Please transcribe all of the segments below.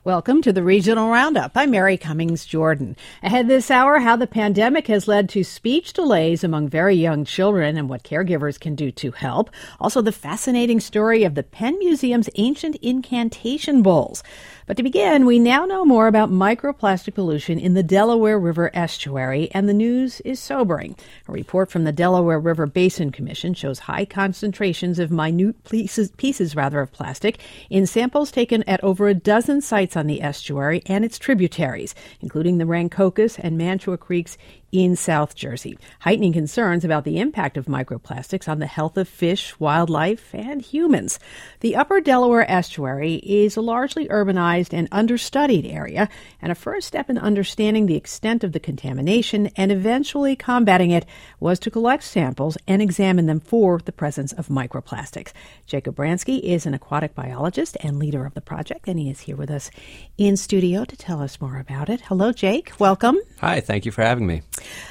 Welcome to the Regional Roundup. I'm Mary Cummings Jordan. Ahead this hour, how the pandemic has led to speech delays among very young children and what caregivers can do to help. Also, the fascinating story of the Penn Museum's ancient incantation bowls. But to begin, we now know more about microplastic pollution in the Delaware River estuary, and the news is sobering. A report from the Delaware River Basin Commission shows high concentrations of minute pieces of plastic in samples taken at over a dozen sites on the estuary and its tributaries, including the Rancocas and Mantua Creeks in South Jersey, heightening concerns about the impact of microplastics on the health of fish, wildlife, and humans. The upper Delaware estuary is a largely urbanized and understudied area, and a first step in understanding the extent of the contamination and eventually combating it was to collect samples and examine them for the presence of microplastics. Jacob Bransky is an aquatic biologist and leader of the project, and he is here with us in studio to tell us more about it. Hello, Jake. Welcome. Hi, thank you for having me.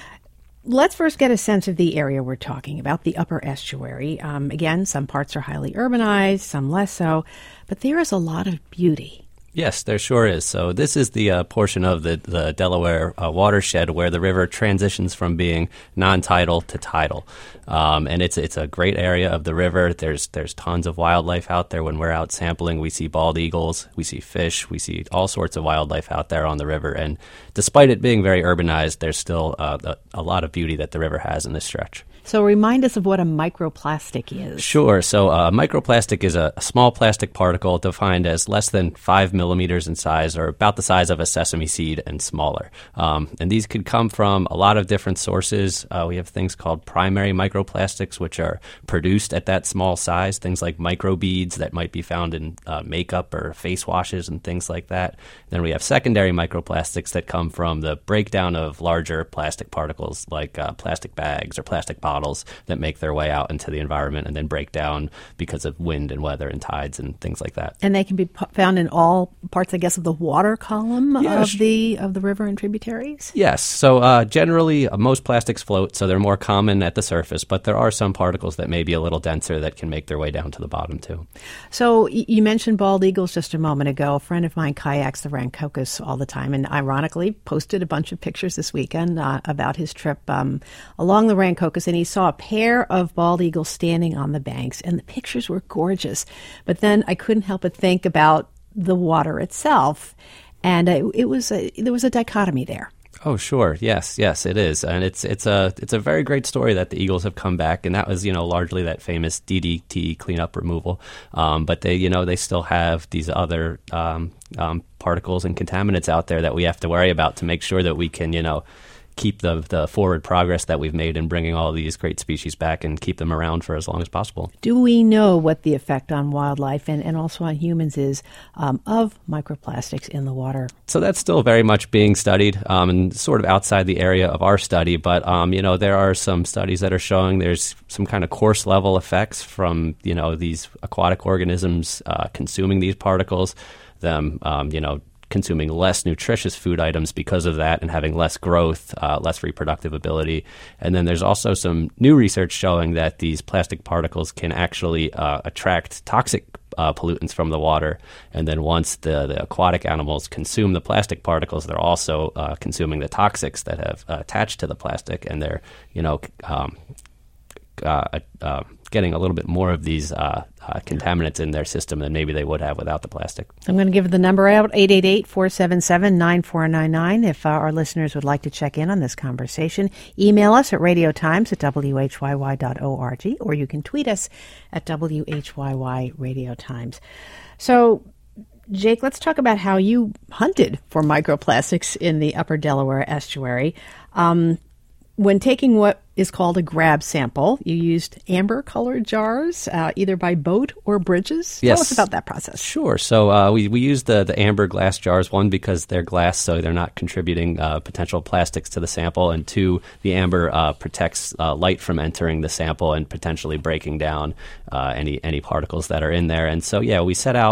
Let's first get a sense of the area we're talking about, the upper estuary. Again, some parts are highly urbanized, some less so, but there is a lot of beauty. Yes, there sure is. So this is the portion of the Delaware watershed where the river transitions from being non-tidal to tidal. And it's a great area of the river. There's tons of wildlife out there. When we're out sampling, we see bald eagles, we see fish, we see all sorts of wildlife out there on the river. And despite it being very urbanized, there's still a lot of beauty that the river has in this stretch. So remind us of what a microplastic is. Sure. So microplastic is a small plastic particle defined as less than 5 millimeters in size, or about the size of a sesame seed and smaller. And these could come from a lot of different sources. We have things called primary microplastics, which are produced at that small size, things like microbeads that might be found in makeup or face washes and things like that. Then we have secondary microplastics that come from the breakdown of larger plastic particles like plastic bags or plastic bottles that make their way out into the environment and then break down because of wind and weather and tides and things like that. And they can be found in all parts, I guess, of the water column of the river and tributaries? Yes. So generally, most plastics float, so they're more common at the surface, but there are some particles that may be a little denser that can make their way down to the bottom, too. So you mentioned bald eagles just a moment ago. A friend of mine kayaks the Rancocas all the time and ironically posted a bunch of pictures this weekend about his trip along the Rancocas, and he saw a pair of bald eagles standing on the banks, and the pictures were gorgeous. But then I couldn't help but think about the water itself, and there was a dichotomy there. Oh, sure. Yes, it is. And it's a very great story that the eagles have come back, and that was, largely that famous DDT cleanup removal. But they still have these other particles and contaminants out there that we have to worry about to make sure that we can, keep the forward progress that we've made in bringing all these great species back and keep them around for as long as possible. Do we know what the effect on wildlife and also on humans is of microplastics in the water? So that's still very much being studied and sort of outside the area of our study. But, there are some studies that are showing there's some kind of coarse level effects from, these aquatic organisms consuming these particles, them, consuming less nutritious food items because of that and having less growth, less reproductive ability. And then there's also some new research showing that these plastic particles can actually attract toxic pollutants from the water. And then once the aquatic animals consume the plastic particles, they're also consuming the toxics that have attached to the plastic, and they're, getting a little bit more of these contaminants in their system than maybe they would have without the plastic. I'm going to give the number out, 888-477-9499, if our listeners would like to check in on this conversation. Email us at radiotimes@whyy.org, or you can tweet us at WHYY So, Jake, let's talk about how you hunted for microplastics in the upper Delaware estuary. When taking what is called a grab sample, you used amber-colored jars, either by boat or bridges. Yes. Tell us about that process. Sure. So we used the amber glass jars, one, because they're glass, so they're not contributing potential plastics to the sample, and two, the amber protects light from entering the sample and potentially breaking down any particles that are in there. And so, we set out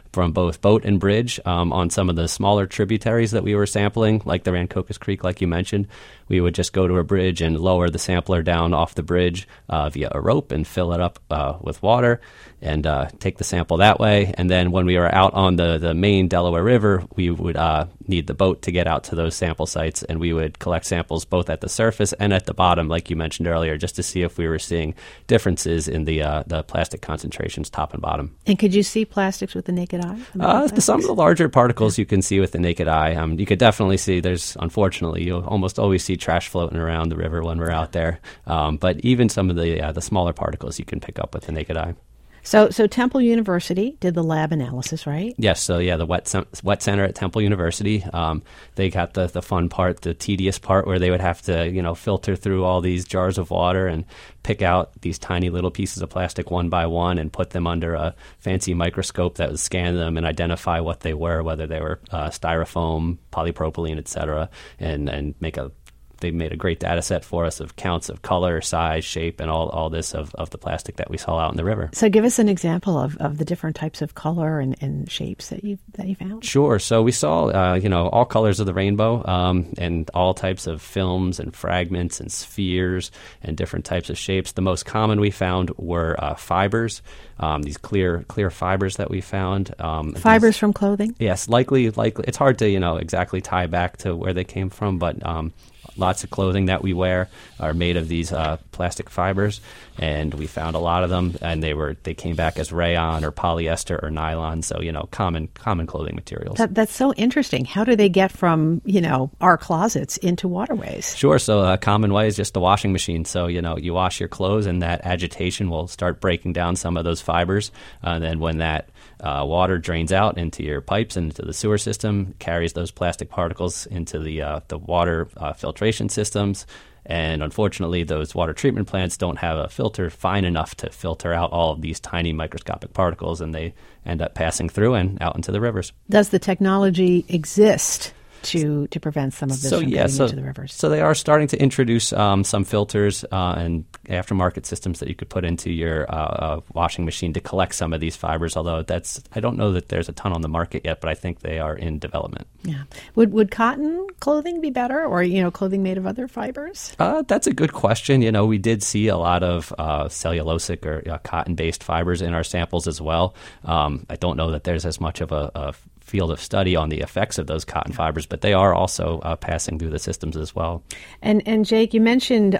from both boat and bridge on some of the smaller tributaries that we were sampling, like the Rancocas Creek, like you mentioned. We would just go to a bridge and lower the sampler down off the bridge via a rope and fill it up with water and take the sample that way. And then when we were out on the main Delaware River, we would need the boat to get out to those sample sites, and we would collect samples both at the surface and at the bottom, like you mentioned earlier, just to see if we were seeing differences in the plastic concentrations top and bottom. And could you see plastics with the naked eye? Some of the larger particles you can see with the naked eye. You could definitely see unfortunately, you'll almost always see trash floating around the river when we're out there. But even some of the smaller particles you can pick up with the naked eye. So Temple University did the lab analysis, right? Yes. So the wet center at Temple University, they got the fun part, the tedious part, where they would have to filter through all these jars of water and pick out these tiny little pieces of plastic one by one and put them under a fancy microscope that would scan them and identify what they were, whether they were styrofoam, polypropylene, etc., and they made a great data set for us of counts of color, size, shape, and all this of the plastic that we saw out in the river. So give us an example of the different types of color and shapes that you found. Sure. So we saw, all colors of the rainbow and all types of films and fragments and spheres and different types of shapes. The most common we found were fibers, these clear fibers that we found. Fibers from clothing? Yes, likely. It's hard to, exactly tie back to where they came from, but lots of clothing that we wear are made of these plastic fibers, and we found a lot of them, and they came back as rayon or polyester or nylon, so common clothing materials. That's so interesting. How do they get from our closets into waterways? Sure. So a common way is just the washing machine. So you wash your clothes, and that agitation will start breaking down some of those fibers, and then when that water drains out into your pipes and into the sewer system, carries those plastic particles into the water filtration systems. And unfortunately, those water treatment plants don't have a filter fine enough to filter out all of these tiny microscopic particles, and they end up passing through and out into the rivers. Does the technology exist to prevent some of this from getting into the rivers? So they are starting to introduce some filters and aftermarket systems that you could put into your washing machine to collect some of these fibers, although I don't know that there's a ton on the market yet, but I think they are in development. Yeah. Would cotton clothing be better, or clothing made of other fibers? That's a good question. We did see a lot of cellulosic or cotton-based fibers in our samples as well. I don't know that there's as much of a field of study on the effects of those cotton fibers, but they are also passing through the systems as well. And Jake, you mentioned,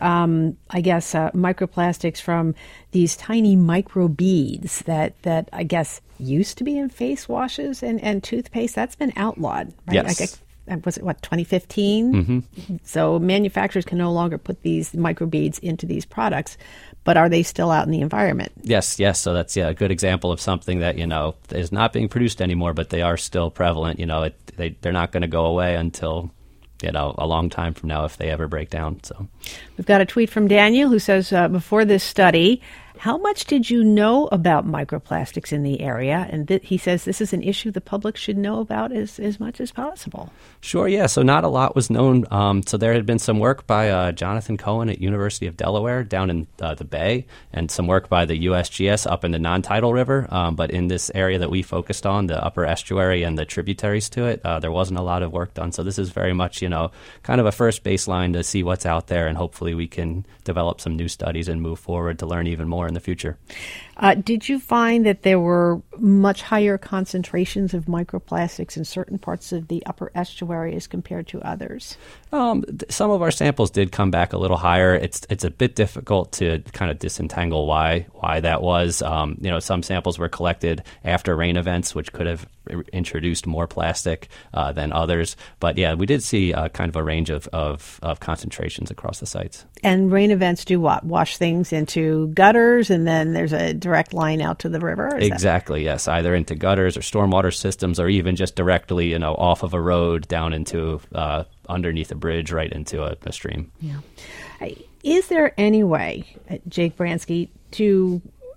microplastics from these tiny microbeads that I guess used to be in face washes and toothpaste. That's been outlawed, right? Yes. Was it 2015? Mm-hmm. So manufacturers can no longer put these microbeads into these products, but are they still out in the environment? Yes. So that's a good example of something that is not being produced anymore, but they are still prevalent. They're not going to go away until a long time from now if they ever break down. So we've got a tweet from Daniel who says, before this study, how much did you know about microplastics in the area? And he says this is an issue the public should know about as much as possible. Sure, yeah. So not a lot was known. So there had been some work by Jonathan Cohen at University of Delaware down in the Bay, and some work by the USGS up in the non-tidal river. But in this area that we focused on, the upper estuary and the tributaries to it, there wasn't a lot of work done. So this is very much, kind of a first baseline to see what's out there, and hopefully we can develop some new studies and move forward to learn even more in the future. Did you find that there were much higher concentrations of microplastics in certain parts of the upper estuary as compared to others? Some of our samples did come back a little higher. It's a bit difficult to kind of disentangle why that was. Some samples were collected after rain events, which could have introduced more plastic than others. But yeah, we did see kind of a range of concentrations across the sites. And rain events do what? Wash things into gutters, and then there's a direct line out to the river? Exactly, yes. Either into gutters or stormwater systems, or even just directly, off of a road down into underneath a bridge right into a stream. Yeah. Is there any way, Jake Bransky, to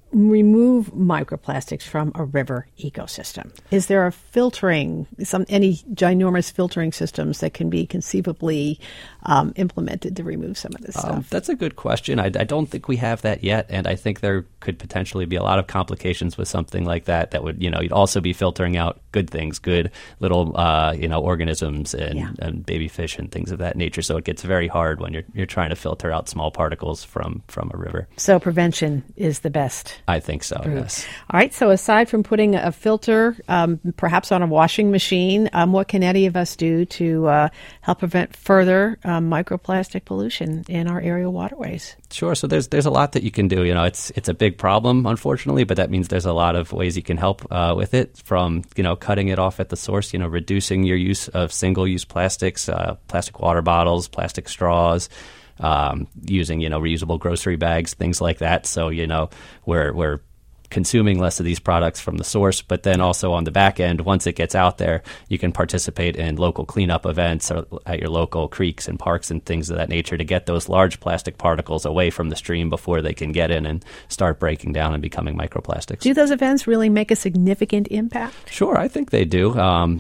remove microplastics from a river ecosystem? Is there a filtering, any ginormous filtering systems that can be conceivably implemented to remove some of this stuff? That's a good question. I don't think we have that yet, and I think there could potentially be a lot of complications with something like that. That would, you'd also be filtering out good things, good little, organisms and baby fish and things of that nature. So it gets very hard when you're trying to filter out small particles from a river. So prevention is the best. I think so, yes. All right, so aside from putting a filter perhaps on a washing machine, what can any of us do to help prevent further microplastic pollution in our area waterways? Sure. So there's a lot that you can do. It's a big problem, unfortunately, but that means there's a lot of ways you can help with it, from, cutting it off at the source, reducing your use of single-use plastics, plastic water bottles, plastic straws, using, reusable grocery bags, things like that. So, we're consuming less of these products from the source, but then also on the back end, once it gets out there, you can participate in local cleanup events or at your local creeks and parks and things of that nature to get those large plastic particles away from the stream before they can get in and start breaking down and becoming microplastics. Do those events really make a significant impact? Sure, I think they do.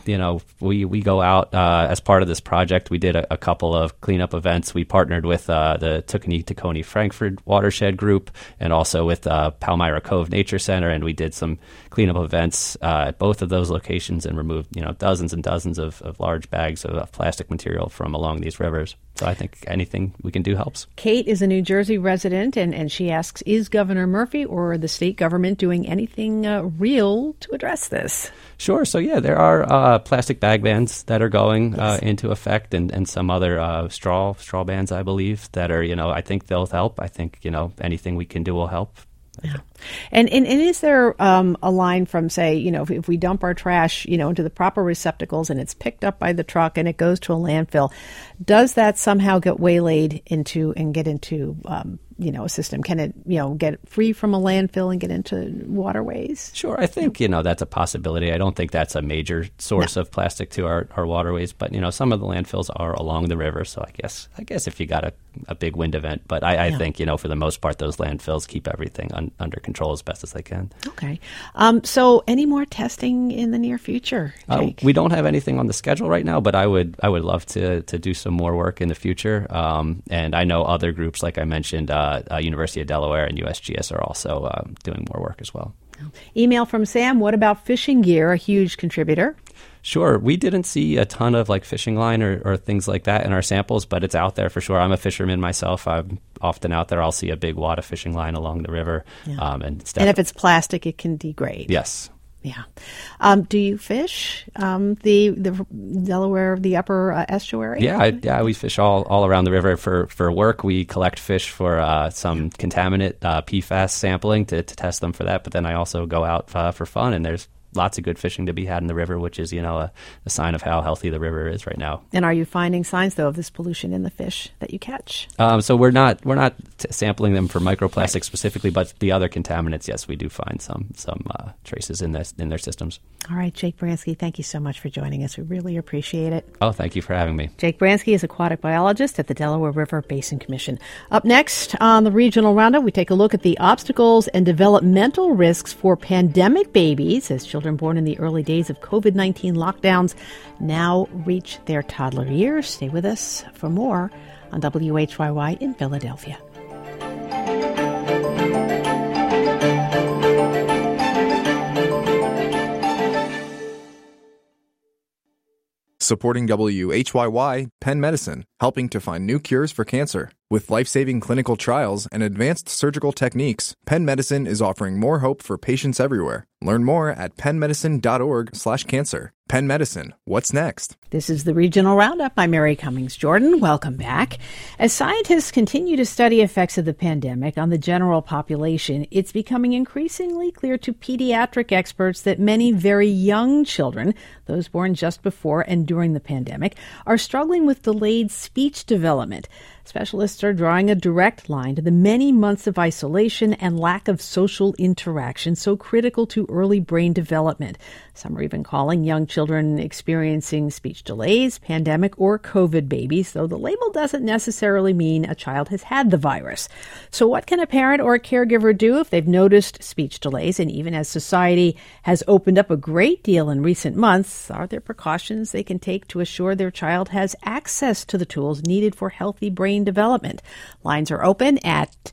We go out as part of this project. We did a couple of cleanup events. We partnered with the Tacony Frankford Watershed Group and also with Palmyra Cove Nature Center, and we did some cleanup events at both of those locations and removed dozens and dozens of large bags of plastic material from along these rivers. So I think anything we can do helps. Kate is a New Jersey resident, and she asks, is Governor Murphy or the state government doing anything real to address this? Sure. So, there are plastic bag bans that are going into effect and some other straw bans, I believe, that are, I think they'll help. I think, anything we can do will help. Yeah. And is there a line from, say, if we dump our trash, into the proper receptacles and it's picked up by the truck and it goes to a landfill, does that somehow get waylaid into and get into, a system? Can it, get free from a landfill and get into waterways? Sure. I think, that's a possibility. I don't think that's a major source of plastic to our waterways, but, some of the landfills are along the river. So I guess if you got a big wind event, but I think, for the most part, those landfills keep everything under control as best as they can. Okay. So any more testing in the near future, Jake? We don't have anything on the schedule right now, but I would love to do some more work in the future. And I know other groups, like I mentioned, University of Delaware and USGS are also doing more work as well. Email from Sam. What about fishing gear, a huge contributor? Sure. We didn't see a ton of fishing line or things like that in our samples, but it's out there for sure. I'm a fisherman myself. I'm often out there. I'll see a big wad of fishing line along the river. Yeah. And if it's plastic, it can degrade. Yes. Yeah. Do you fish the Delaware, the upper estuary? Yeah, we fish all around the river for work. We collect fish for some contaminant PFAS sampling to test them for that. But then I also go out for fun, and there's lots of good fishing to be had in the river, which is, a sign of how healthy the river is right now. And are you finding signs, though, of this pollution in the fish that you catch? So we're not sampling them for microplastics specifically, but the other contaminants, yes, we do find some traces in their systems. All right, Jake Bransky, thank you so much for joining us. We really appreciate it. Oh, thank you for having me. Jake Bransky is aquatic biologist at the Delaware River Basin Commission. Up next on the Regional Roundup, we take a look at the obstacles and developmental risks for pandemic babies as children born in the early days of COVID-19 lockdowns now reach their toddler years. Stay with us for more on WHYY in Philadelphia. Supporting WHYY, Penn Medicine, helping to find new cures for cancer. With life-saving clinical trials and advanced surgical techniques, Penn Medicine is offering more hope for patients everywhere. Learn more at pennmedicine.org/cancer. Penn Medicine, what's next? This is the Regional Roundup. I'm Mary Cummings Jordan. Welcome back. As scientists continue to study effects of the pandemic on the general population, it's becoming increasingly clear to pediatric experts that many very young children, those born just before and during the pandemic, are struggling with delayed speech development. Specialists are drawing a direct line to the many months of isolation and lack of social interaction so critical to early brain development. Some are even calling young children experiencing speech delays, pandemic, or COVID babies, though the label doesn't necessarily mean a child has had the virus. So what can a parent or a caregiver do if they've noticed speech delays? And even as society has opened up a great deal in recent months, are there precautions they can take to assure their child has access to the tools needed for healthy brain development? Lines are open at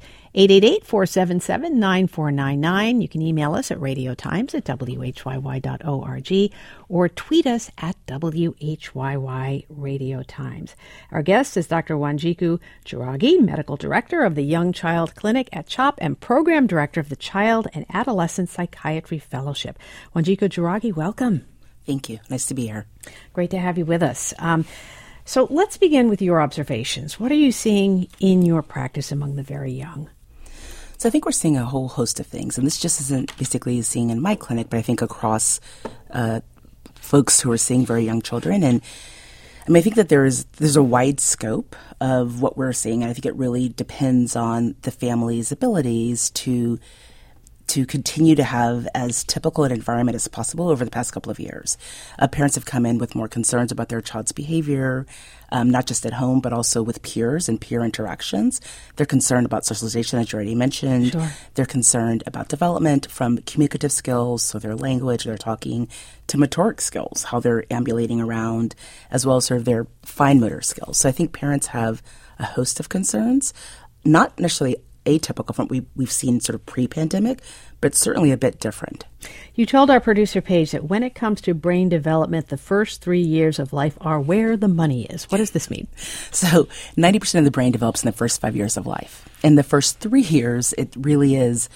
888-477-9499. You can email us at radiotimes@whyy.org or tweet us at WHYY Radio Times. Our guest is Dr. Wanjiku Juragi, Medical Director of the Young Child Clinic at CHOP and Program Director of the Child and Adolescent Psychiatry Fellowship. Wanjiku Juragi, welcome. Thank you. Nice to be here. Great to have you with us. So let's begin with your observations. What are you seeing in your practice among the very young? So I think we're seeing a whole host of things, and this just isn't basically seeing in my clinic, but I think across folks who are seeing very young children. And I mean, I think that there's a wide scope of what we're seeing, and I think it really depends on the family's abilities to continue to have as typical an environment as possible over the past couple of years. Parents have come in with more concerns about their child's behavior, not just at home, but also with peers and peer interactions. They're concerned about socialization, as you already mentioned. Sure. They're concerned about development from communicative skills, so their language, their talking, to motoric skills, how they're ambulating around, as well as sort of their fine motor skills. So I think parents have a host of concerns, not necessarily atypical from what we've seen sort of pre-pandemic, but certainly a bit different. You told our producer, Paige, that when it comes to brain development, the first 3 years of life are where the money is. What does this mean? So 90% of the brain develops in the first 5 years of life. In the first 3 years, it really is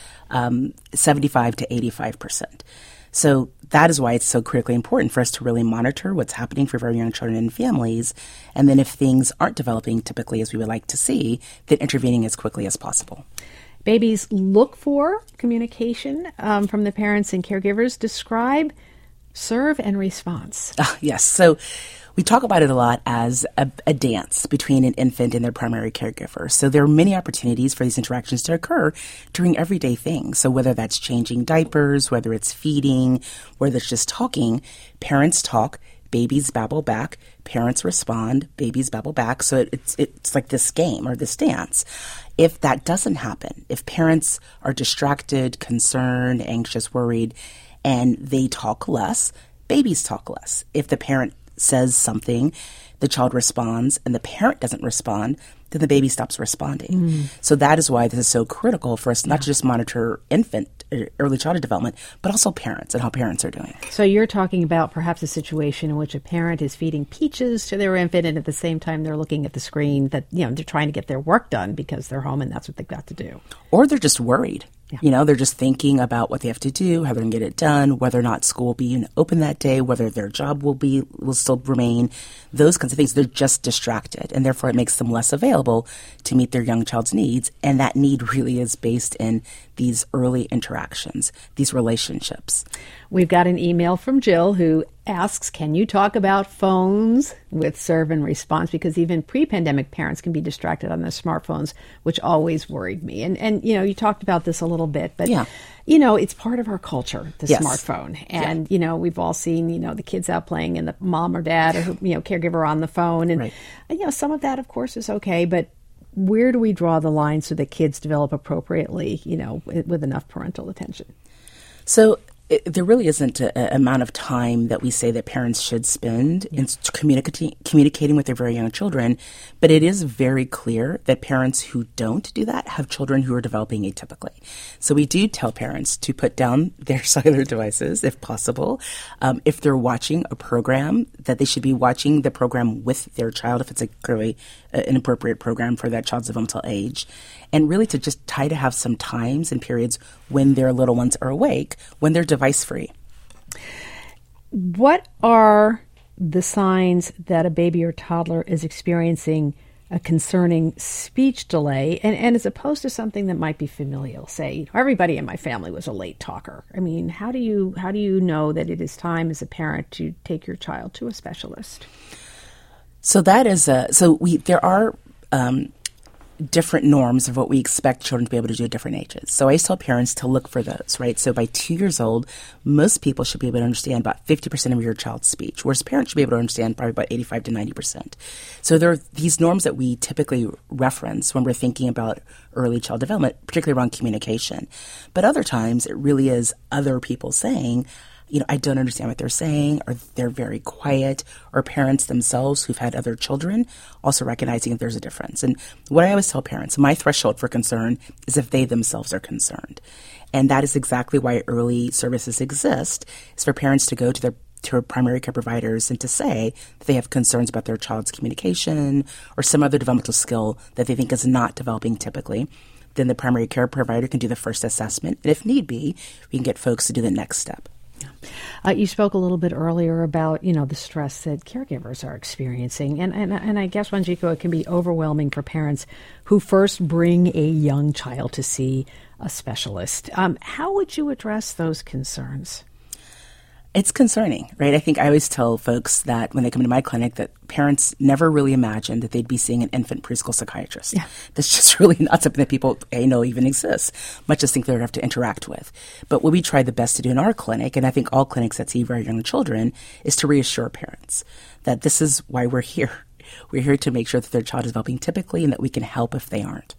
75 to 85%. So that is why it's so critically important for us to really monitor what's happening for very young children and families. And then if things aren't developing typically as we would like to see, then intervening as quickly as possible. Babies look for communication from the parents and caregivers. Describe serve and response. Yes. So we talk about it a lot as a dance between an infant and their primary caregiver. So there are many opportunities for these interactions to occur during everyday things. So whether that's changing diapers, whether it's feeding, whether it's just talking, parents talk, babies babble back, parents respond, babies babble back. So it's like this game or this dance. If that doesn't happen, if parents are distracted, concerned, anxious, worried, and they talk less, babies talk less. If the parent says something, the child responds, and the parent doesn't respond, then the baby stops responding. So that is why this is so critical for us not to just monitor infant, early childhood development, but also parents and how parents are doing. So you're talking about perhaps a situation in which a parent is feeding peaches to their infant, and at the same time they're looking at the screen that, they're trying to get their work done because they're home and that's what they've got to do. Or they're just worried. Yeah. They're just thinking about what they have to do, how they're going to get it done, whether or not school will be open that day, whether their job will still remain, those kinds of things. They're just distracted, and therefore it makes them less available to meet their young child's needs. And that need really is based in these early interactions, these relationships. We've got an email from Jill who asks, can you talk about phones with serve and response? Because even pre-pandemic parents can be distracted on their smartphones, which always worried me. And you talked about this a little bit, but, it's part of our culture, the smartphone. And, we've all seen, the kids out playing and the mom or dad or, caregiver on the phone. And, some of that, of course, is okay. But where do we draw the line so that kids develop appropriately, with enough parental attention? So there really isn't an amount of time that we say that parents should spend in communicating with their very young children, but it is very clear that parents who don't do that have children who are developing atypically. So we do tell parents to put down their cellular devices if possible. If they're watching a program, that they should be watching the program with their child if it's clearly an appropriate program for that child's developmental age. And really to just try to have some times and periods when their little ones are awake, when they're device-free. What are the signs that a baby or toddler is experiencing a concerning speech delay, and as opposed to something that might be familial? Say, everybody in my family was a late talker. I mean, how do you know that it is time as a parent to take your child to a specialist? So that is there are different norms of what we expect children to be able to do at different ages. So I tell parents to look for those, right? So by 2 years old, most people should be able to understand about 50% of your child's speech, whereas parents should be able to understand probably about 85 to 90%. So there are these norms that we typically reference when we're thinking about early child development, particularly around communication. But other times, it really is other people saying, I don't understand what they're saying, or they're very quiet, or parents themselves who've had other children also recognizing that there's a difference. And what I always tell parents, my threshold for concern is if they themselves are concerned. And that is exactly why early services exist, is for parents to go to their primary care providers and to say that they have concerns about their child's communication or some other developmental skill that they think is not developing typically. Then the primary care provider can do the first assessment. And if need be, we can get folks to do the next step. You spoke a little bit earlier about, the stress that caregivers are experiencing. And I guess, Wanjiko, it can be overwhelming for parents who first bring a young child to see a specialist. How would you address those concerns? It's concerning, right? I think I always tell folks that when they come into my clinic that parents never really imagined that they'd be seeing an infant preschool psychiatrist. Yeah. That's just really not something that people know even exists, much as think they would have to interact with. But what we try the best to do in our clinic, and I think all clinics that see very young children, is to reassure parents that this is why we're here. We're here to make sure that their child is developing typically and that we can help if they aren't.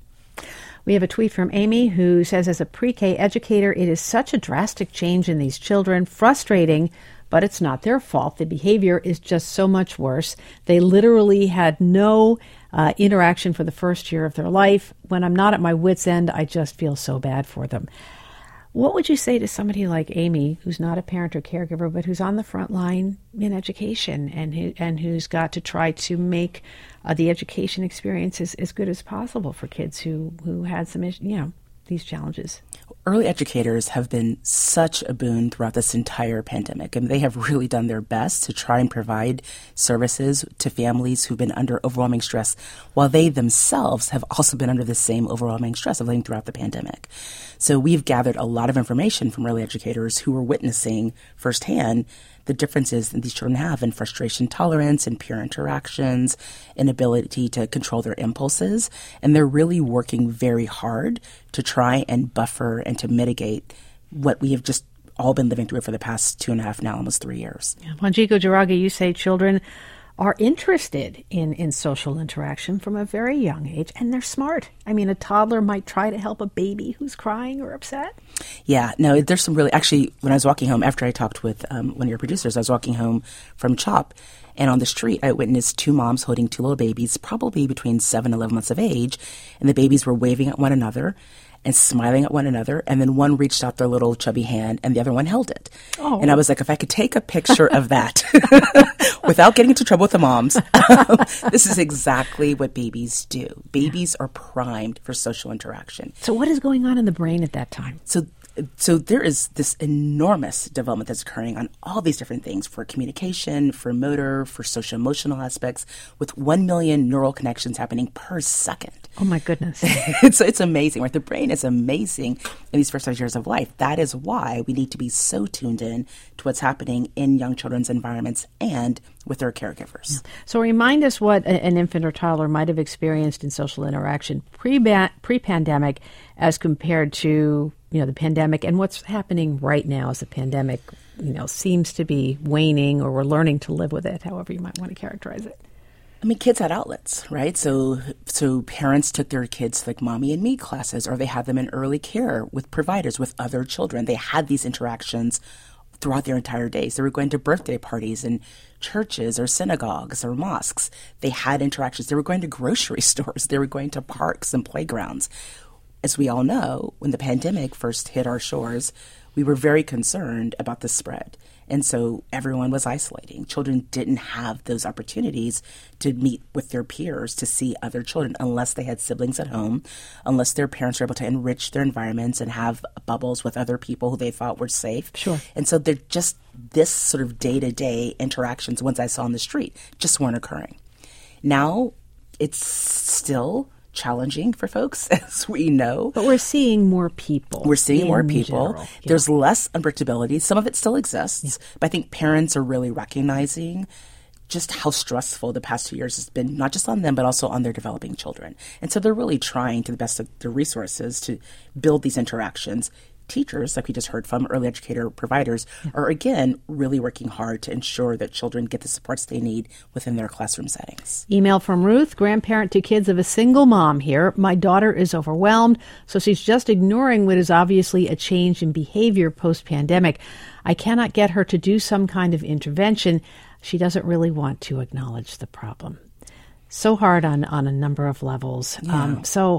We have a tweet from Amy who says, as a pre-K educator, it is such a drastic change in these children, frustrating, but it's not their fault. The behavior is just so much worse. They literally had no interaction for the first year of their life. When I'm not at my wit's end, I just feel so bad for them. What would you say to somebody like Amy, who's not a parent or caregiver, but who's on the front line in education and who's got to try to make the education experience as good as possible for kids who had some, these challenges? Early educators have been such a boon throughout this entire pandemic, and they have really done their best to try and provide services to families who've been under overwhelming stress, while they themselves have also been under the same overwhelming stress of living throughout the pandemic. So we've gathered a lot of information from early educators who are witnessing firsthand the differences that these children have in frustration tolerance and peer interactions, inability to control their impulses. And they're really working very hard to try and buffer and to mitigate what we have just all been living through for the past 2.5, now almost 3 years. Yeah. Wanjiko Jaraga, you say children are interested in social interaction from a very young age, and they're smart. I mean, a toddler might try to help a baby who's crying or upset. Yeah, no, there's some really, actually, when I was walking home, after I talked with one of your producers, I was walking home from CHOP, and on the street, I witnessed 2 moms holding 2 little babies, probably between 7 and 11 months of age, and the babies were waving at one another and smiling at one another, and then one reached out their little chubby hand, and the other one held it. Oh. And I was like, if I could take a picture of that without getting into trouble with the moms, this is exactly what babies do. Babies are primed for social interaction. So what is going on in the brain at that time? So there is this enormous development that's occurring on all these different things for communication, for motor, for social emotional aspects, with 1 million neural connections happening per second. Oh my goodness. It's amazing, right? The brain is amazing in these first 5 years of life. That is why we need to be so tuned in to what's happening in young children's environments and with their caregivers. Yeah. So remind us what an infant or toddler might have experienced in social interaction pre-pandemic as compared to the pandemic, and what's happening right now as the pandemic, seems to be waning, or we're learning to live with it, however you might want to characterize it. I mean, kids had outlets, right? So parents took their kids to like mommy and me classes, or they had them in early care with providers, with other children. They had these interactions throughout their entire days. They were going to birthday parties and churches or synagogues or mosques. They had interactions. They were going to grocery stores. They were going to parks and playgrounds. As we all know, when the pandemic first hit our shores, we were very concerned about the spread. And so everyone was isolating. Children didn't have those opportunities to meet with their peers, to see other children, unless they had siblings at home, unless their parents were able to enrich their environments and have bubbles with other people who they thought were safe. Sure. And so they're just this sort of day-to-day interactions, ones I saw on the street, just weren't occurring. Now it's still challenging for folks, as we know. But we're seeing more people. We're seeing more people. General. Yeah. There's less unpredictability. Some of it still exists, but I think parents are really recognizing just how stressful the past 2 years has been, not just on them, but also on their developing children. And so they're really trying to the best of their resources to build these interactions. Teachers, like we just heard from, early educator providers, are again really working hard to ensure that children get the supports they need within their classroom settings. Email from Ruth, grandparent to kids of a single mom here. My daughter is overwhelmed, so she's just ignoring what is obviously a change in behavior post-pandemic. I cannot get her to do some kind of intervention. She doesn't really want to acknowledge the problem. So hard on a number of levels. Yeah.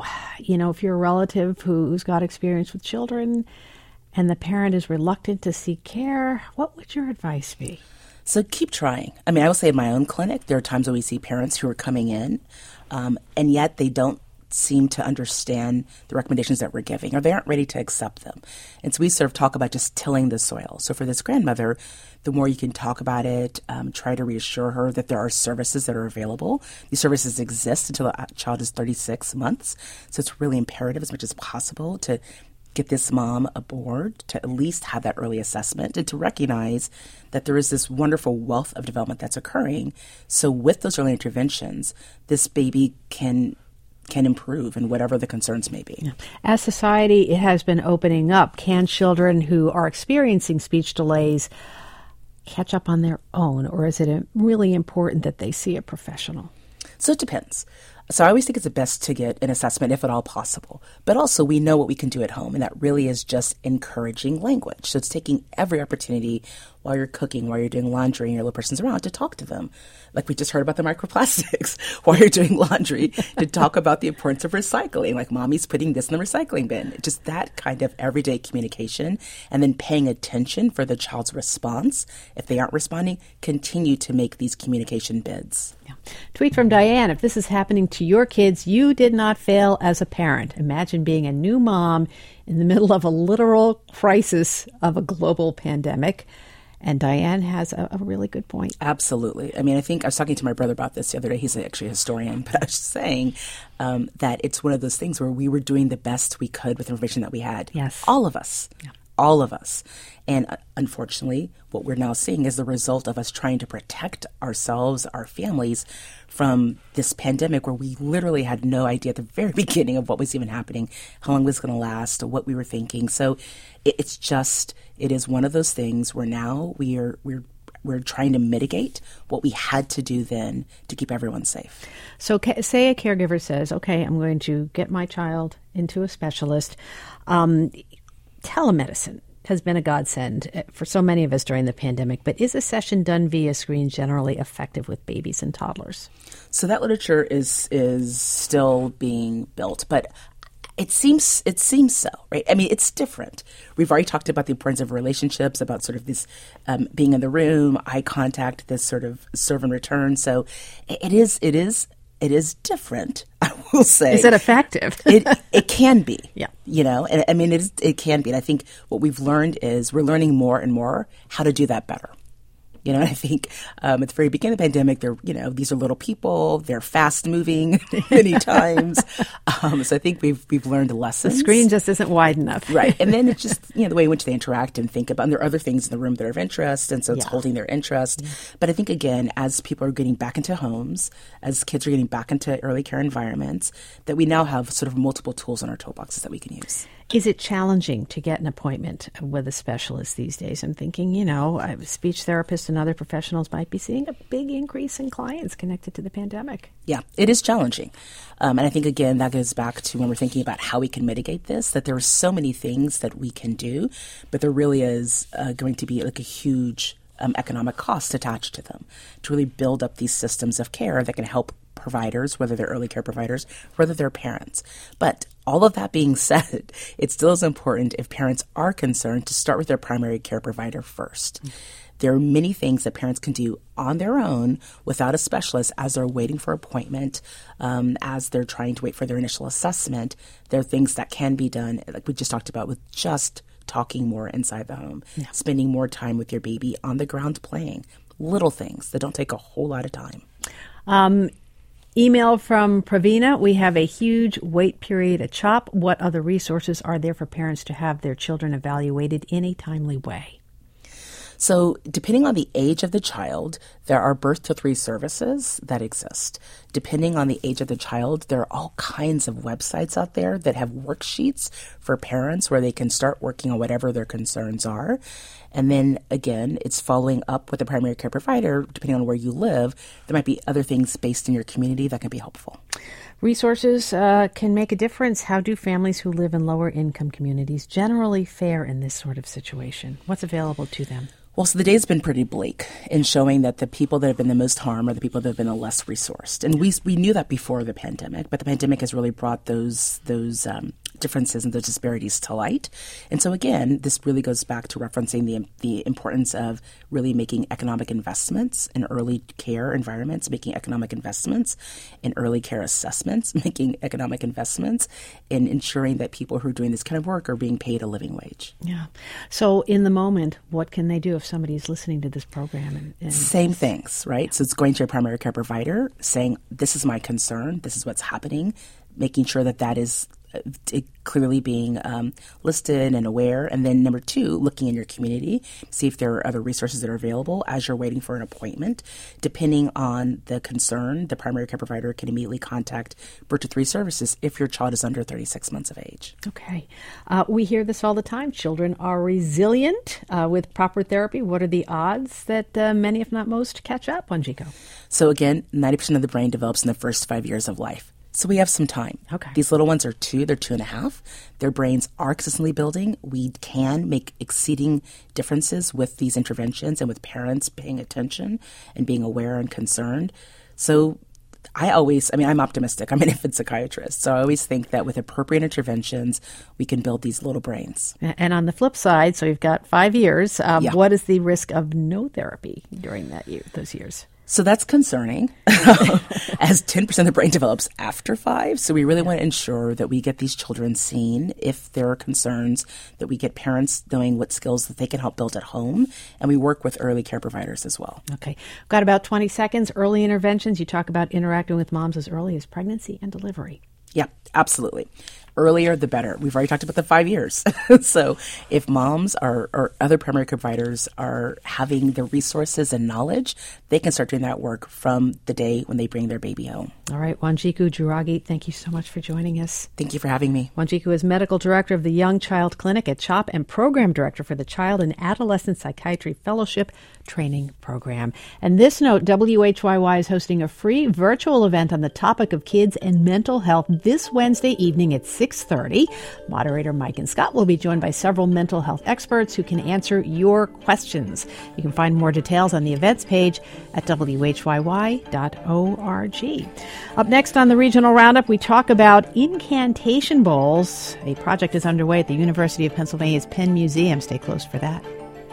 If you're a relative who's got experience with children and the parent is reluctant to seek care, what would your advice be? So keep trying. I mean, I will say in my own clinic, there are times when we see parents who are coming in, and yet they don't seem to understand the recommendations that we're giving, or they aren't ready to accept them. And so we sort of talk about just tilling the soil. So for this grandmother, the more you can talk about it, try to reassure her that there are services that are available. These services exist until the child is 36 months. So it's really imperative as much as possible to get this mom aboard, to at least have that early assessment, and to recognize that there is this wonderful wealth of development that's occurring. So with those early interventions, this baby can improve in whatever the concerns may be. As society has been opening up, can children who are experiencing speech delays catch up on their own, or is it really important that they see a professional? So it depends. So I always think it's best to get an assessment if at all possible. But also we know what we can do at home, and that really is just encouraging language. So it's taking every opportunity while you're cooking, while you're doing laundry and your little person's around, to talk to them. Like we just heard about the microplastics while you're doing laundry, to talk about the importance of recycling, like mommy's putting this in the recycling bin. Just that kind of everyday communication, and then paying attention for the child's response. If they aren't responding, continue to make these communication bids. Yeah. Tweet from Diane, if this is happening to your kids, you did not fail as a parent. Imagine being a new mom in the middle of a literal crisis of a global pandemic. And Diane has a really good point. Absolutely. I mean, I think I was talking to my brother about this the other day. He's actually a historian, but I was just saying that it's one of those things where we were doing the best we could with the information that we had. Yes. All of us. Yeah. All of us. And unfortunately, what we're now seeing is the result of us trying to protect ourselves, our families, from this pandemic where we literally had no idea at the very beginning of what was even happening, how long it was going to last, or what we were thinking. So it is one of those things where now we're trying to mitigate what we had to do then to keep everyone safe. So say a caregiver says, okay, I'm going to get my child into a specialist. Telemedicine has been a godsend for so many of us during the pandemic, but is a session done via screen generally effective with babies and toddlers? So that literature is still being built, but it seems so, right? I mean, it's different. We've already talked about the importance of relationships, about sort of this being in the room, eye contact, this sort of serve and return. So it is different, I will say. Is it effective? It can be. Yeah. And I mean, it can be. And I think what we've learned is we're learning more and more how to do that better. And I think at the very beginning of the pandemic, these are little people. They're fast moving many times. So I think we've learned lessons. The screen just isn't wide enough. Right. And then it's just, the way in which they interact and think about, and there are other things in the room that are of interest. And so it's holding their interest. Yeah. But I think, again, as people are getting back into homes, as kids are getting back into early care environments, that we now have sort of multiple tools in our toolboxes that we can use. Is it challenging to get an appointment with a specialist these days? I'm thinking, speech therapists and other professionals might be seeing a big increase in clients connected to the pandemic. Yeah, it is challenging. And I think, again, that goes back to when we're thinking about how we can mitigate this, that there are so many things that we can do, but there really is going to be like a huge economic cost attached to them to really build up these systems of care that can help providers, whether they're early care providers, whether they're parents. But all of that being said, it still is important, if parents are concerned, to start with their primary care provider first. Mm-hmm. There are many things that parents can do on their own without a specialist as they're waiting for appointment, as they're trying to wait for their initial assessment. There are things that can be done, like we just talked about, with just talking more inside the home, spending more time with your baby on the ground playing. Little things that don't take a whole lot of time. Email from Pravina. We have a huge wait period at CHOP. What other resources are there for parents to have their children evaluated in a timely way? So depending on the age of the child, there are birth to 3 services that exist. Depending on the age of the child, there are all kinds of websites out there that have worksheets for parents where they can start working on whatever their concerns are. And then again, it's following up with a primary care provider. Depending on where you live, there might be other things based in your community that can be helpful. Resources can make a difference. How do families who live in lower income communities generally fare in this sort of situation? What's available to them? Well, so the day's been pretty bleak in showing that the people that have been the most harmed are the people that have been the less resourced. And we knew that before the pandemic, but the pandemic has really brought those differences and those disparities to light. And so again, this really goes back to referencing the importance of really making economic investments in early care environments, making economic investments in early care assessments, making economic investments in ensuring that people who are doing this kind of work are being paid a living wage. Yeah. So in the moment, what can they do if somebody's listening to this program? Same things, right? So it's going to a primary care provider, saying, this is my concern, this is what's happening, making sure that is clearly being listed and aware. And then number 2, looking in your community, see if there are other resources that are available as you're waiting for an appointment. Depending on the concern, the primary care provider can immediately contact birth to 3 services if your child is under 36 months of age. Okay. We hear this all the time. Children are resilient with proper therapy. What are the odds that many, if not most, catch up, Wanjiko? So again, 90% of the brain develops in the first 5 years of life. So we have some time. Okay. These little ones are 2, they're 2.5. Their brains are consistently building. We can make exceeding differences with these interventions and with parents paying attention and being aware and concerned. So I'm optimistic. I'm an infant psychiatrist. So I always think that with appropriate interventions, we can build these little brains. And on the flip side, so you've got 5 years. What is the risk of no therapy during those years? So that's concerning, as 10% of the brain develops after 5. So we really want to ensure that we get these children seen if there are concerns, that we get parents knowing what skills that they can help build at home, and we work with early care providers as well. Okay. Got about 20 seconds. Early interventions. You talk about interacting with moms as early as pregnancy and delivery. Yeah, absolutely. Earlier, the better. We've already talked about the 5 years. So if moms or other primary care providers are having the resources and knowledge, they can start doing that work from the day when they bring their baby home. All right. Wanjiko Juragi, thank you so much for joining us. Thank you for having me. Wanjiko is Medical Director of the Young Child Clinic at CHOP and Program Director for the Child and Adolescent Psychiatry Fellowship Training Program. And this note, WHYY is hosting a free virtual event on the topic of kids and mental health this Wednesday evening at 6:30. Moderator Mike and Scott will be joined by several mental health experts who can answer your questions. You can find more details on the events page at whyy.org. Up next on the Regional Roundup, we talk about incantation bowls. A project is underway at the University of Pennsylvania's Penn Museum. Stay close for that.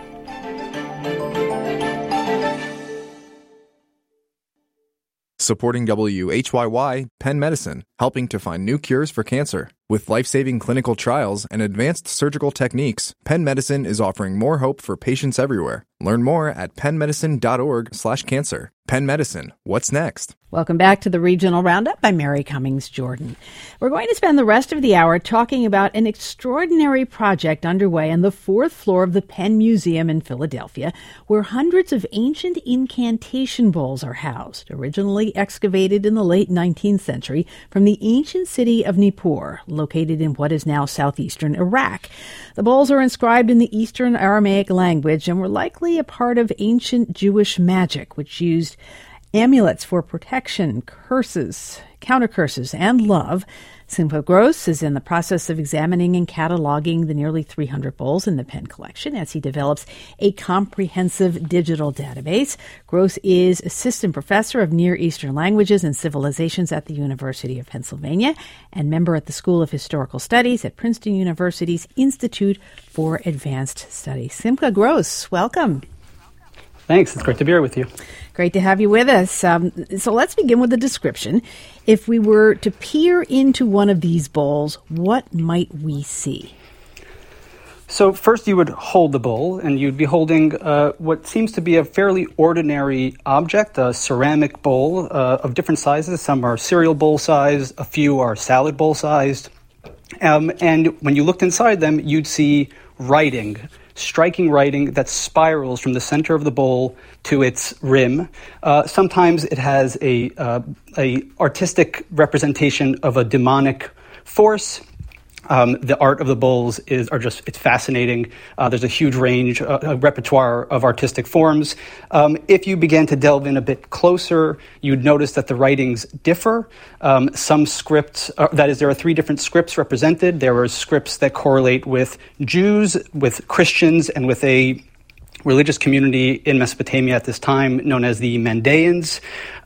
Supporting WHYY, Penn Medicine, helping to find new cures for cancer. With life-saving clinical trials and advanced surgical techniques, Penn Medicine is offering more hope for patients everywhere. Learn more at pennmedicine.org/cancer. Penn Medicine, what's next? Welcome back to the Regional Roundup. I'm Mary Cummings Jordan. We're going to spend the rest of the hour talking about an extraordinary project underway on the 4th floor of the Penn Museum in Philadelphia, where hundreds of ancient incantation bowls are housed, originally excavated in the late 19th century from the ancient city of Nippur, located in what is now southeastern Iraq. The bowls are inscribed in the Eastern Aramaic language and were likely a part of ancient Jewish magic, which used amulets for protection, curses, counter curses, and love. Simcha Gross is in the process of examining and cataloging the nearly 300 bowls in the Penn collection as he develops a comprehensive digital database. Gross is assistant professor of Near Eastern Languages and Civilizations at the University of Pennsylvania and member at the School of Historical Studies at Princeton University's Institute for Advanced Studies. Simcha Gross, welcome. Thanks. It's great to be here with you. Great to have you with us. So let's begin with the description. If we were to peer into one of these bowls, what might we see? So first you would hold the bowl, and you'd be holding what seems to be a fairly ordinary object, a ceramic bowl of different sizes. Some are cereal bowl sized, a few are salad bowl sized. And when you looked inside them, you'd see writing striking writing that spirals from the center of the bowl to its rim. Sometimes it has a artistic representation of a demonic force. The art of the bowls it's fascinating. There's a huge range, a repertoire of artistic forms. If you began to delve in a bit closer, you'd notice that the writings differ. Some scripts, there are 3 different scripts represented. There are scripts that correlate with Jews, with Christians, and with a religious community in Mesopotamia at this time known as the Mandaeans.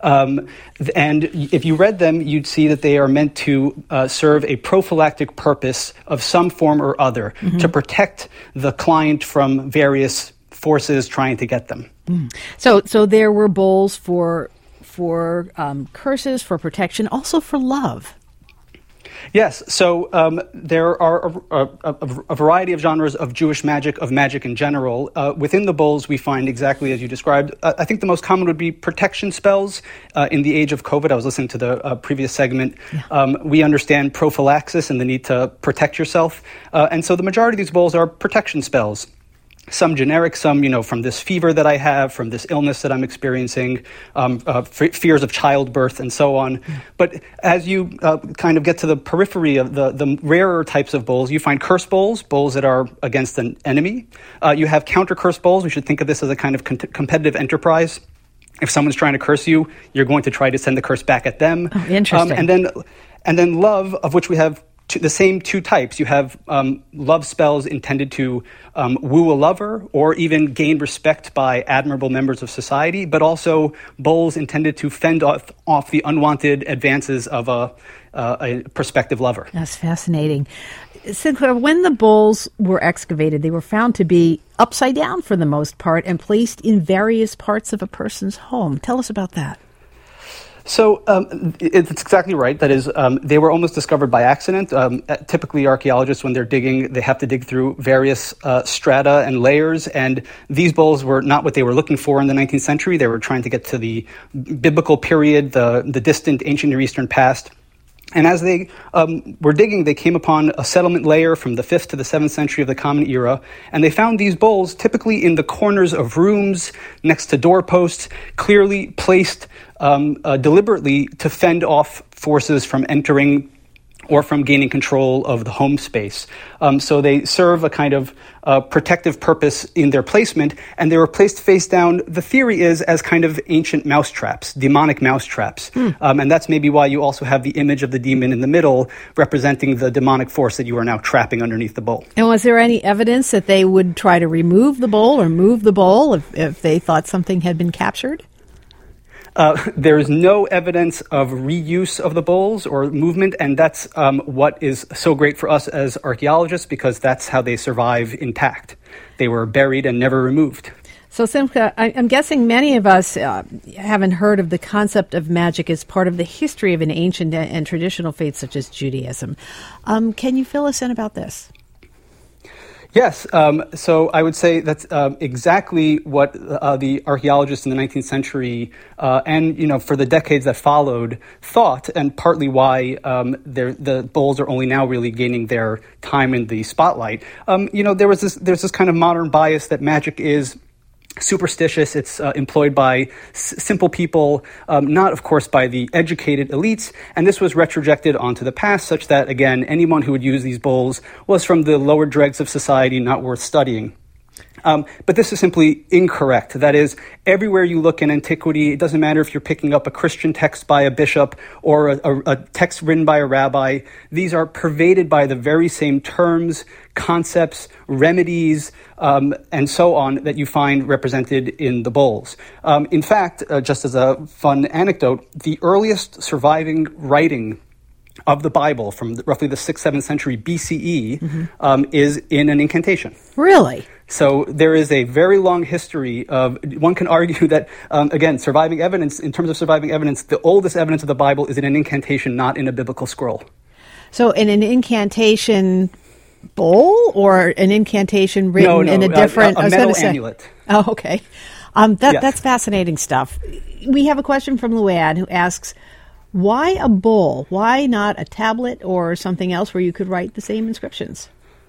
And if you read them, you'd see that they are meant to serve a prophylactic purpose of some form or other, to protect the client from various forces trying to get them. So there were bowls for curses, for protection, also for love. Yes, so there are a variety of genres of Jewish magic, of magic in general. Within the bowls, we find exactly as you described. I think the most common would be protection spells. In the age of COVID, I was listening to the previous segment. Yeah. We understand prophylaxis and the need to protect yourself. And so the majority of these bowls are protection spells. Some generic, some, from this fever that I have, from this illness that I'm experiencing, fears of childbirth, and so on. But as you kind of get to the periphery of the rarer types of bowls, you find curse bowls, bowls that are against an enemy. You have counter curse bowls. We should think of this as a kind of competitive enterprise. If someone's trying to curse you, you're going to try to send the curse back at them. Oh, interesting. And then love, of which we have the same 2 types. You have love spells intended to woo a lover or even gain respect by admirable members of society, but also bowls intended to fend off the unwanted advances of a prospective lover. That's fascinating. Sinclair, when the bowls were excavated, they were found to be upside down for the most part and placed in various parts of a person's home. Tell us about that. So it's exactly right. That is, they were almost discovered by accident. Typically, archaeologists, when they're digging, they have to dig through various strata and layers. And these bowls were not what they were looking for in the 19th century. They were trying to get to the biblical period, the distant ancient Near Eastern past. And as they were digging, they came upon a settlement layer from the 5th to the 7th century of the Common Era, and they found these bowls typically in the corners of rooms, next to doorposts, clearly placed deliberately to fend off forces from entering or from gaining control of the home space. So they serve a kind of protective purpose in their placement, and they were placed face down, the theory is, as kind of ancient mousetraps, demonic mousetraps. And that's maybe why you also have the image of the demon in the middle, representing the demonic force that you are now trapping underneath the bowl. And was there any evidence that they would try to remove the bowl or move the bowl if they thought something had been captured? There is no evidence of reuse of the bowls or movement, and that's what is so great for us as archaeologists, because that's how they survive intact. They were buried and never removed. So, Simcha, I'm guessing many of us haven't heard of the concept of magic as part of the history of an ancient and traditional faith such as Judaism. Can you fill us in about this? Yes, so I would say that's exactly what the archaeologists in the 19th century and for the decades that followed thought, and partly why the bowls are only now really gaining their time in the spotlight. There's this kind of modern bias that magic is superstitious. It's employed by simple people, not, of course, by the educated elites. And this was retrojected onto the past, such that, again, anyone who would use these bowls was from the lower dregs of society, not worth studying. But this is simply incorrect. That is, everywhere you look in antiquity, it doesn't matter if you're picking up a Christian text by a bishop or a text written by a rabbi, these are pervaded by the very same terms, concepts, remedies, and so on that you find represented in the bowls. In fact, just as a fun anecdote, the earliest surviving writing of the Bible from roughly the 6th, 7th century BCE is in an incantation. Really? So there is a very long history of, one can argue that, again, surviving evidence, in terms of surviving evidence, the oldest evidence of the Bible is in an incantation, not in a biblical scroll. So in an incantation bowl or an incantation written in a different... a metal amulet. Oh, okay. That's fascinating stuff. We have a question from Luann who asks, why a bowl? Why not a tablet or something else where you could write the same inscriptions?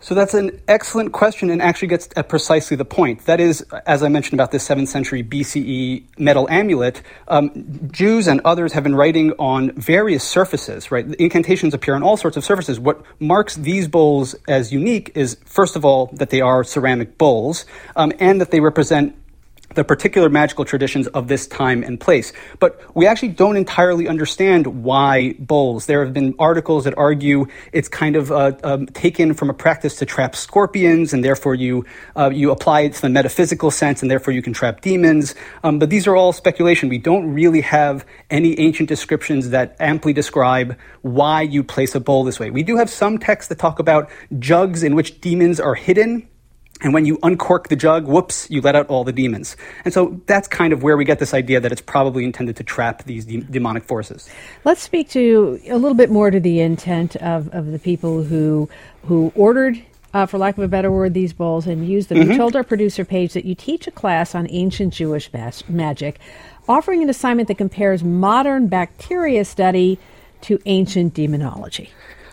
So that's an excellent question and actually gets at precisely the point. That is, as I mentioned about this 7th century BCE metal amulet, Jews and others have been writing on various surfaces, right? The incantations appear on all sorts of surfaces. What marks these bowls as unique is, first of all, that they are ceramic bowls, and that they represent the particular magical traditions of this time and place. But we actually don't entirely understand why bowls. There have been articles that argue it's kind of taken from a practice to trap scorpions, and therefore you apply it to the metaphysical sense, and therefore you can trap demons. But these are all speculation. We don't really have any ancient descriptions that amply describe why you place a bowl this way. We do have some texts that talk about jugs in which demons are hidden. And when you uncork the jug, whoops, you let out all the demons. And so that's kind of where we get this idea that it's probably intended to trap these demonic forces. Let's speak to a little bit more to the intent of the people who ordered, for lack of a better word, these bowls and used them. You told our producer, Paige, that you teach a class on ancient Jewish magic, offering an assignment that compares modern bacteria study to ancient demonology.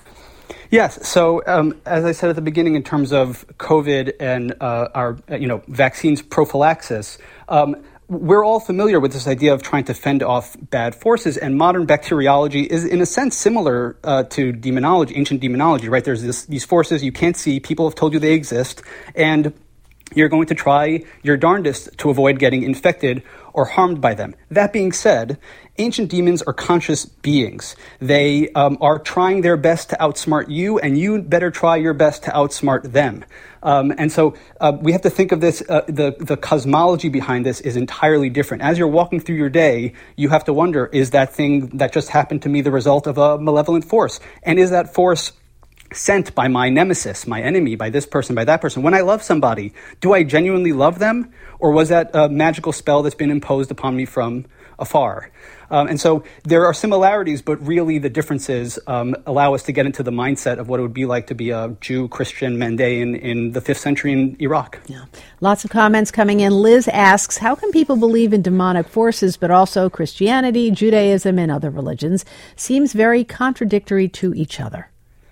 Yes. So, as I said at the beginning, in terms of COVID and our vaccines prophylaxis, we're all familiar with this idea of trying to fend off bad forces, and modern bacteriology is, in a sense, similar to demonology, ancient demonology. Right? There's these forces you can't see. People have told you they exist, and you're going to try your darndest to avoid getting infected or harmed by them. That being said, ancient demons are conscious beings. They are trying their best to outsmart you, and you better try your best to outsmart them. And so we have to think of this, the cosmology behind this is entirely different. As you're walking through your day, you have to wonder, is that thing that just happened to me the result of a malevolent force? And is that force sent by my nemesis, my enemy, by this person, by that person? When I love somebody, do I genuinely love them? Or was that a magical spell that's been imposed upon me from afar? And so there are similarities, but really the differences allow us to get into the mindset of what it would be like to be a Jew, Christian, Mandaean in the 5th century in Iraq. Yeah. Lots of comments coming in. Liz asks, how can people believe in demonic forces, but also Christianity, Judaism, and other religions? Seems very contradictory to each other.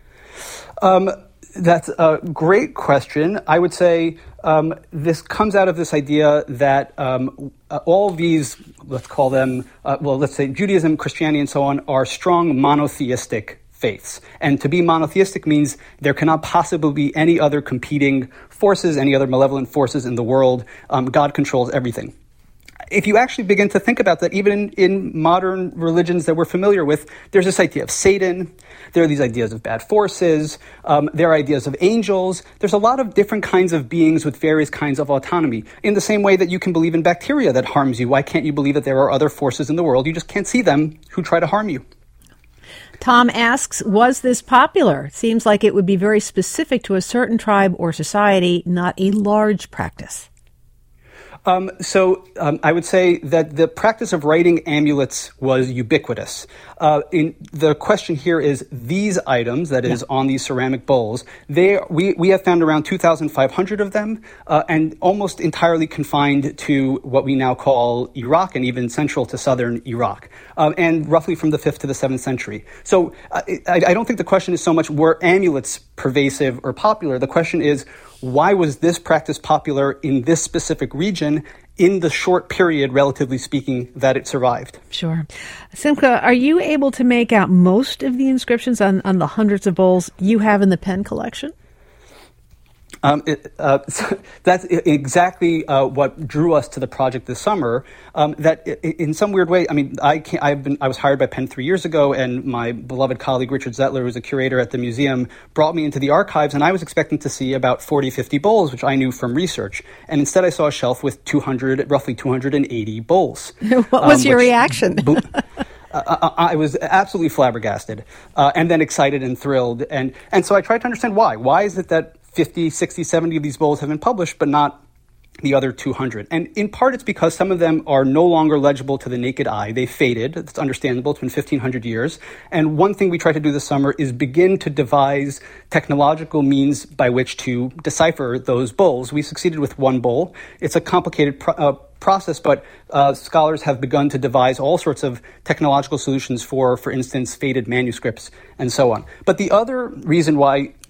That's a great question. I would say this comes out of this idea that all these, let's call them, let's say Judaism, Christianity, and so on, are strong monotheistic faiths. And to be monotheistic means there cannot possibly be any other competing forces, any other malevolent forces in the world. God controls everything. If you actually begin to think about that, even in modern religions that we're familiar with, there's this idea of Satan. There are these ideas of bad forces. There are ideas of angels. There's a lot of different kinds of beings with various kinds of autonomy. In the same way that you can believe in bacteria that harms you, why can't you believe that there are other forces in the world? You just can't see them who try to harm you. Tom asks, was this popular? Seems like it would be very specific to a certain tribe or society, not a large practice. I would say that the practice of writing amulets was ubiquitous. The question here is these items, that is, on these ceramic bowls, we have found around 2,500 of them, and almost entirely confined to what we now call Iraq and even central to southern Iraq, and roughly from the 5th to the 7th century. So I don't think the question is so much were amulets pervasive or popular. The question is, why was this practice popular in this specific region in the short period, relatively speaking, that it survived? Sure. Simcha, are you able to make out most of the inscriptions on the hundreds of bowls you have in the Penn collection? That's exactly what drew us to the project this summer. That in some weird way, I mean, I was hired by Penn 3 years ago, and my beloved colleague Richard Zettler, who's a curator at the museum, brought me into the archives, and I was expecting to see about 40, 50 bowls, which I knew from research. And instead I saw a shelf with roughly 280 bowls. What was your reaction? I was absolutely flabbergasted, and then excited and thrilled. And so I tried to understand why. Why is it that 50, 60, 70 of these bowls have been published, but not the other 200? And in part, it's because some of them are no longer legible to the naked eye. They faded. It's understandable. It's been 1,500 years. And one thing we tried to do this summer is begin to devise technological means by which to decipher those bowls. We succeeded with one bowl. It's a complicated process, but scholars have begun to devise all sorts of technological solutions for instance, faded manuscripts and so on. But the other reason why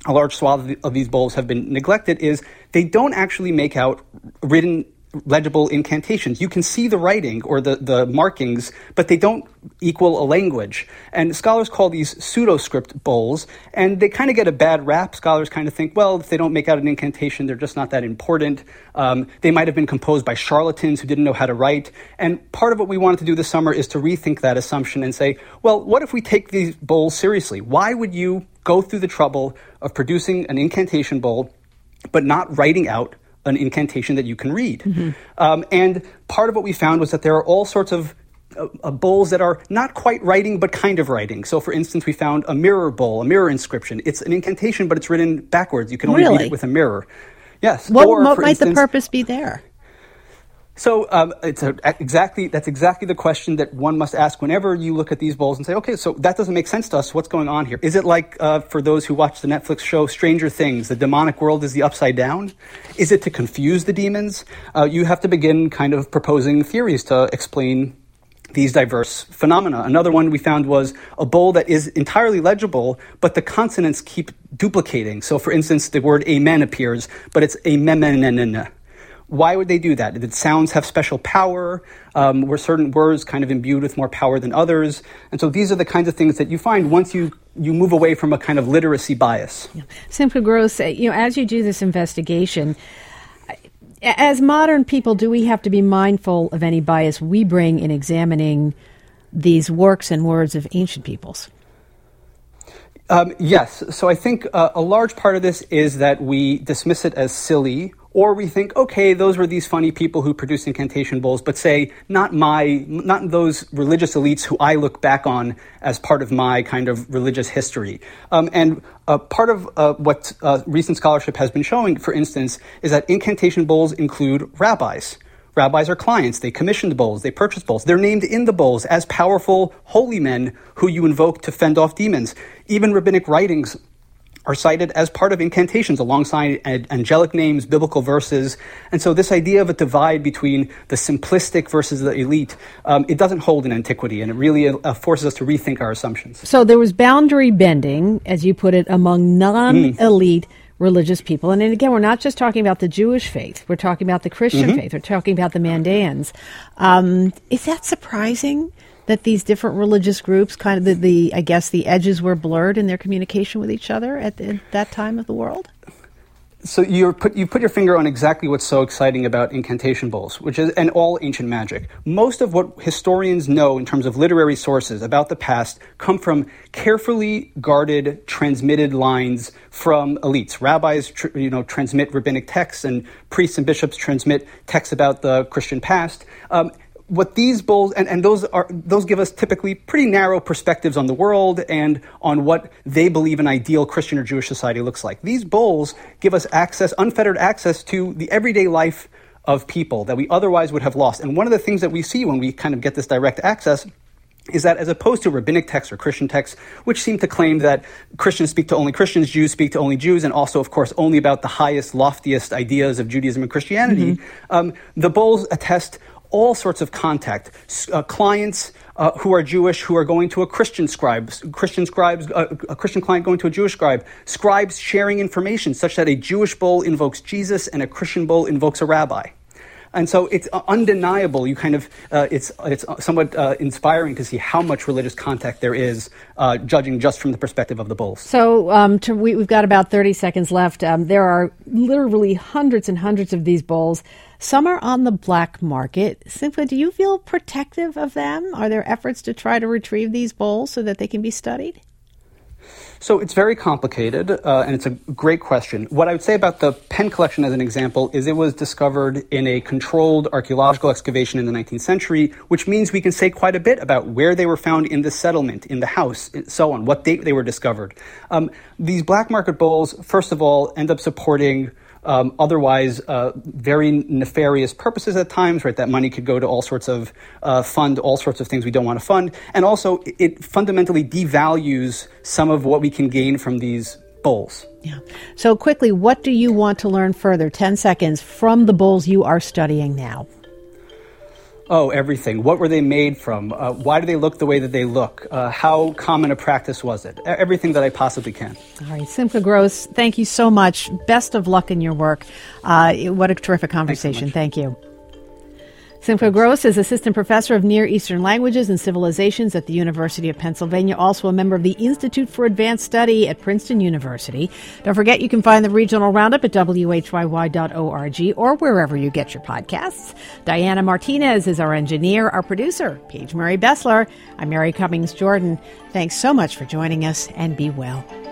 a large swath of these bowls have been neglected is they don't actually make out written legible incantations. You can see the writing or the markings, but they don't equal a language. And scholars call these pseudo-script bowls, and they kind of get a bad rap. Scholars kind of think, well, if they don't make out an incantation, they're just not that important. They might have been composed by charlatans who didn't know how to write. And part of what we wanted to do this summer is to rethink that assumption and say, well, what if we take these bowls seriously? Why would you go through the trouble of producing an incantation bowl but not writing out an incantation that you can read? And part of what we found was that there are all sorts of bowls that are not quite writing, but kind of writing. So, for instance, we found a mirror bowl, a mirror inscription. It's an incantation, but it's written backwards. You can only read it with a mirror. Yes. What might the purpose be there? So that's exactly the question that one must ask whenever you look at these bowls and say, okay, so that doesn't make sense to us. What's going on here? Is it like, for those who watch the Netflix show Stranger Things, the demonic world is the upside down? Is it to confuse the demons? You have to begin kind of proposing theories to explain these diverse phenomena. Another one we found was a bowl that is entirely legible, but the consonants keep duplicating. So, for instance, the word amen appears, but it's amen. Why would they do that? Did sounds have special power? Were certain words kind of imbued with more power than others? And so these are the kinds of things that you find once you move away from a kind of literacy bias. Yeah. Simcha Gross, as you do this investigation, as modern people, do we have to be mindful of any bias we bring in examining these works and words of ancient peoples? Yes. So I think a large part of this is that we dismiss it as silly, or we think, okay, those were these funny people who produced incantation bowls, but say, not those religious elites who I look back on as part of my kind of religious history. And part of what recent scholarship has been showing, for instance, is that incantation bowls include rabbis. Rabbis are clients. They commissioned bowls. They purchased bowls. They're named in the bowls as powerful holy men who you invoke to fend off demons. Even rabbinic writings are cited as part of incantations alongside angelic names, biblical verses. And so this idea of a divide between the simplistic versus the elite, it doesn't hold in antiquity, and it really forces us to rethink our assumptions. So there was boundary bending, as you put it, among non-elite religious people. And then again, we're not just talking about the Jewish faith. We're talking about the Christian faith. We're talking about the Mandaeans. Is that surprising that these different religious groups, kind of the edges were blurred in their communication with each other at that time of the world? So you put your finger on exactly what's so exciting about incantation bowls, which is, and all ancient magic. Most of what historians know in terms of literary sources about the past come from carefully guarded, transmitted lines from elites. Rabbis, transmit rabbinic texts, and priests and bishops transmit texts about the Christian past. What these bowls, and those give us typically pretty narrow perspectives on the world and on what they believe an ideal Christian or Jewish society looks like. These bowls give us unfettered access to the everyday life of people that we otherwise would have lost. And one of the things that we see when we kind of get this direct access is that as opposed to rabbinic texts or Christian texts, which seem to claim that Christians speak to only Christians, Jews speak to only Jews, and also, of course, only about the highest, loftiest ideas of Judaism and Christianity, the bowls attest all sorts of contact. Clients who are Jewish who are going to a Christian scribe, a Christian client going to a Jewish scribe, scribes sharing information such that a Jewish bowl invokes Jesus and a Christian bowl invokes a rabbi. And so it's undeniable. It's somewhat inspiring to see how much religious contact there is, judging just from the perspective of the bowls. So we've got about 30 seconds left. There are literally hundreds and hundreds of these bowls. Some are on the black market. Simply, do you feel protective of them? Are there efforts to try to retrieve these bowls so that they can be studied? So it's very complicated, and it's a great question. What I would say about the Penn collection as an example is it was discovered in a controlled archaeological excavation in the 19th century, which means we can say quite a bit about where they were found in the settlement, in the house, so on, what date they were discovered. These black market bowls, first of all, end up supporting otherwise very nefarious purposes at times, right? That money could go to all sorts of fund all sorts of things we don't want to fund. And also, it fundamentally devalues some of what we can gain from these bowls. Yeah. So quickly, what do you want to learn further, 10 seconds, from the bowls you are studying now? Oh, everything. What were they made from? Why do they look the way that they look? How common a practice was it? Everything that I possibly can. All right, Simcha Gross, thank you so much. Best of luck in your work. What a terrific conversation. Thank you. Simcha Gross is Assistant Professor of Near Eastern Languages and Civilizations at the University of Pennsylvania, also a member of the Institute for Advanced Study at Princeton University. Don't forget, you can find the Regional Roundup at WHYY.org or wherever you get your podcasts. Diana Martinez is our engineer. Our producer, Paige Murray Bessler. I'm Mary Cummings Jordan. Thanks so much for joining us, and be well.